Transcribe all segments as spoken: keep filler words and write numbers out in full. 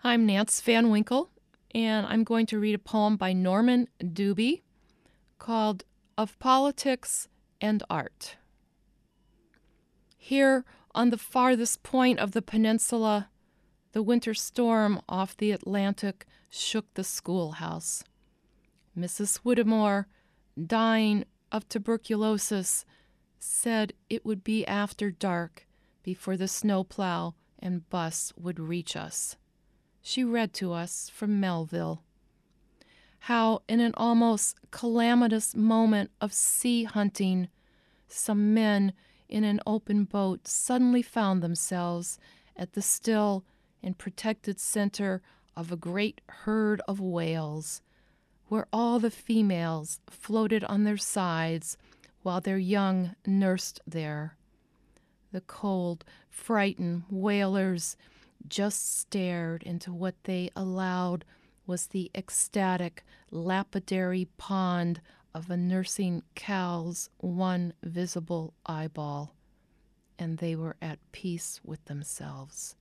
I'm Nance Van Winkle, and I'm going to read a poem by Norman Dubie called Of Politics and Art. Here, on the farthest point of the peninsula, the winter storm off the Atlantic shook the schoolhouse. Missus Whittemore, dying of tuberculosis, said it would be after dark before the snowplow and bus would reach us. She read to us from Melville how, in an almost calamitous moment of sea hunting, some men in an open boat suddenly found themselves at the still and protected center of a great herd of whales, where all the females floated on their sides while their young nursed there. The cold, frightened whalers just stared into what they allowed was the ecstatic, lapidary pond of a nursing cow's one visible eyeball, and they were at peace with themselves.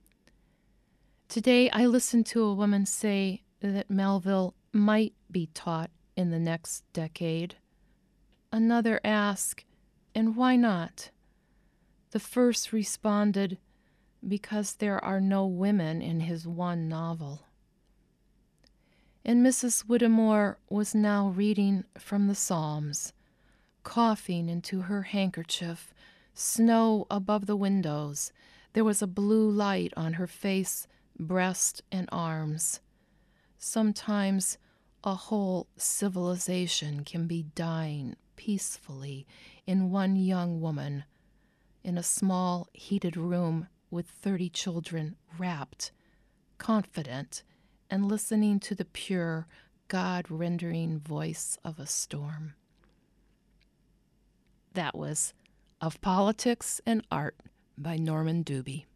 Today I listened to a woman say that Melville might be taught in the next decade. Another asked, and why not? The first responded, because there are no women in his one novel. And Missus Whittemore was now reading from the Psalms, coughing into her handkerchief, snow above the windows. There was a blue light on her face, breast, and arms. Sometimes a whole civilization can be dying peacefully in one young woman, in a small, heated room with thirty children wrapped, confident, and listening to the pure, God-rendering voice of a storm. That was Of Politics and Art by Norman Dubie.